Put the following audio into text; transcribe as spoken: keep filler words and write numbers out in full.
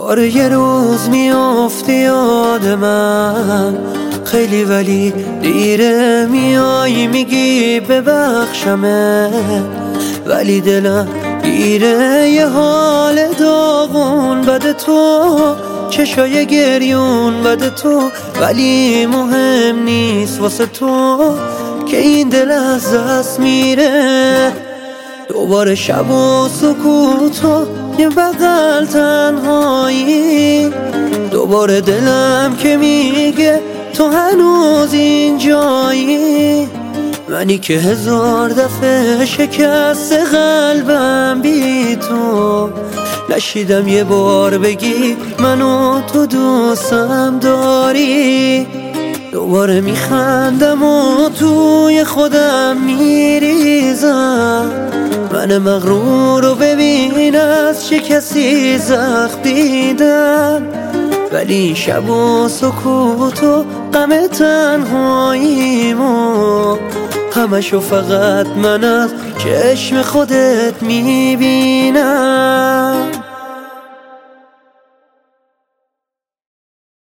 آره یه روز میافتی یاد من خیلی، ولی دیره میای میگی ببخشمه، ولی دلم گیره یه حال داغون بده تو، چشای گریون بده تو، ولی مهم نیست واسه تو که این دل از دست میره. دوباره شب و سکوت و یه بغل تنهایی، دوباره دلم که میگه تو هنوز اینجایی، منی که هزار دفعه شکست قلبم بی تو، نشیدم یه بار بگی منو تو دوستم داری. دوباره میخندم و توی خودم میریزم، من مغرور رو ببین از چه کسی زخم دیدم، ولی این شب و سکوت و غم تنهاییمو همشو فقط من از چشم خودت میبینم.